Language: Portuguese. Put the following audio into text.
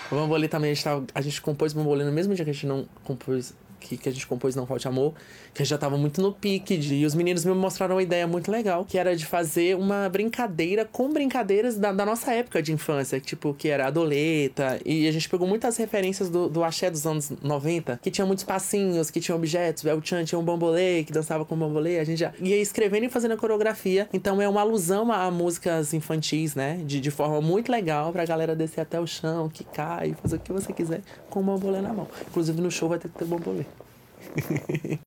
O Bambolê também, a gente compôs Bambolê no mesmo dia que a gente não compôs... Que a gente compôs Não Falte Amor, que já tava muito no pique e os meninos me mostraram uma ideia muito legal, que era de fazer uma brincadeira com brincadeiras da nossa época de infância, tipo, que era a doleta, e a gente pegou muitas referências do axé dos anos 90, que tinha muitos passinhos, que tinha objetos, o El Chan tinha um bambolê, que dançava com bambolê, a gente já ia escrevendo e fazendo a coreografia, então é uma alusão a músicas infantis, né, de forma muito legal pra galera descer até o chão, quicar e fazer o que você quiser com o bambolê na mão. Inclusive no show vai ter que ter bambolê.